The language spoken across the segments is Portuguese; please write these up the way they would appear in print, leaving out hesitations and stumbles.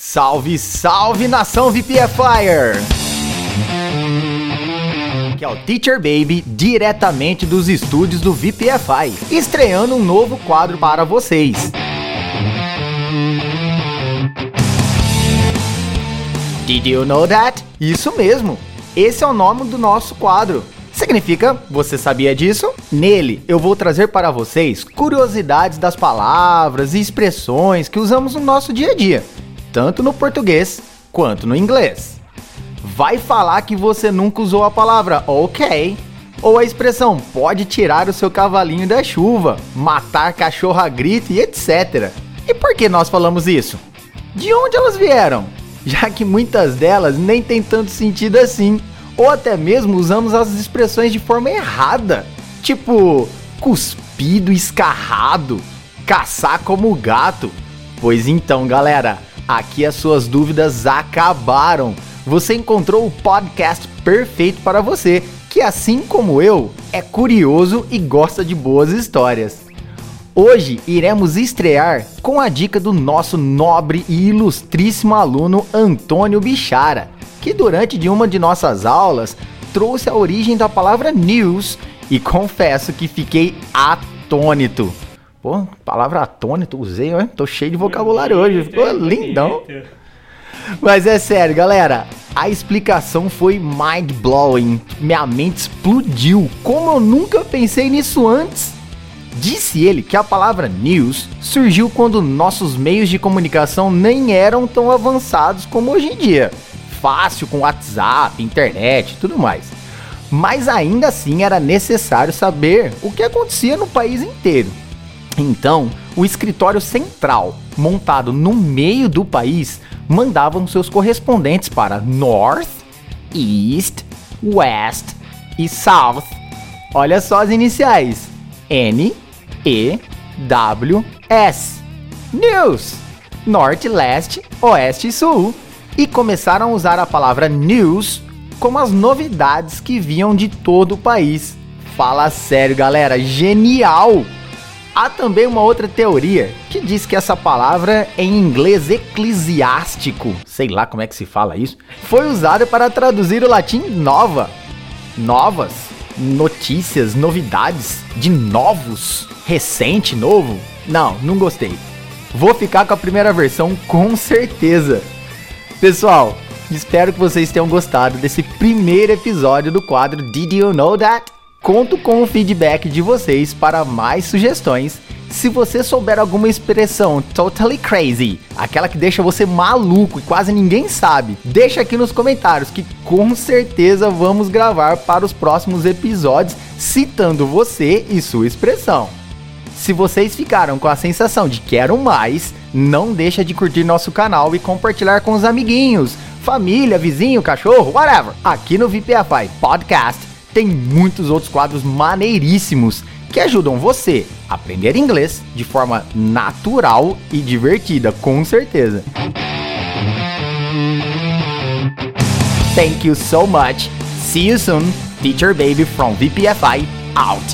Salve, salve nação VPFire! Que é o Teacher Baby, diretamente dos estúdios do VPFI, estreando um novo quadro para vocês. Did you know that? Isso mesmo, esse é o nome do nosso quadro. Significa, você sabia disso? Nele, eu vou trazer para vocês curiosidades das palavras e expressões que usamos no nosso dia a dia, tanto no português quanto no inglês. Vai falar que você nunca usou a palavra ok, ou a expressão pode tirar o seu cavalinho da chuva, matar cachorro a grito e etc. E por que nós falamos isso? De onde elas vieram? Já que muitas delas nem tem tanto sentido assim, ou até mesmo usamos as expressões de forma errada, tipo cuspido, escarrado, caçar como gato. Pois então, galera, aqui as suas dúvidas acabaram. Você encontrou o podcast perfeito para você, que assim como eu, é curioso e gosta de boas histórias. Hoje iremos estrear com a dica do nosso nobre e ilustríssimo aluno Antônio Bichara, que durante de uma de nossas aulas trouxe a origem da palavra news e confesso que fiquei atônito. Pô, palavra atônito, usei, ó, tô cheio de vocabulário hoje, ficou lindão. Mas é sério, galera, a explicação foi mind-blowing, minha mente explodiu, como eu nunca pensei nisso antes. Disse ele que a palavra news surgiu quando nossos meios de comunicação nem eram tão avançados como hoje em dia. Fácil com WhatsApp, internet e tudo mais. Mas ainda assim era necessário saber o que acontecia no país inteiro. Então, o escritório central, montado no meio do país, mandavam seus correspondentes para North, East, West e South. Olha só as iniciais. N, E, W, S. News. Norte, Leste, Oeste e Sul. E começaram a usar a palavra news como as novidades que vinham de todo o país. Fala sério, galera, genial! Há também uma outra teoria que diz que essa palavra, em inglês eclesiástico, sei lá como é que se fala isso, foi usada para traduzir o latim nova. Novas, notícias, novidades, de novos, recente, novo. Não gostei. Vou ficar com a primeira versão com certeza. Pessoal, espero que vocês tenham gostado desse primeiro episódio do quadro Did You Know That? Conto com o feedback de vocês para mais sugestões. Se você souber alguma expressão totally crazy, aquela que deixa você maluco e quase ninguém sabe, deixa aqui nos comentários que com certeza vamos gravar para os próximos episódios citando você e sua expressão. Se vocês ficaram com a sensação de quero mais, não deixa de curtir nosso canal e compartilhar com os amiguinhos, família, vizinho, cachorro, whatever. Aqui no VPFI Podcast tem muitos outros quadros maneiríssimos que ajudam você a aprender inglês de forma natural e divertida, com certeza. Thank you so much. See you soon. Teacher Baby from VPFI out.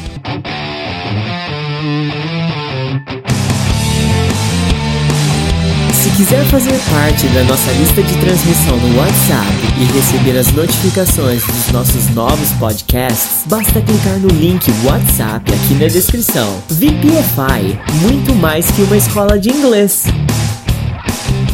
Se quiser fazer parte da nossa lista de transmissão no WhatsApp e receber as notificações dos nossos novos podcasts, basta clicar no link WhatsApp aqui na descrição. VPFI, muito mais que uma escola de inglês.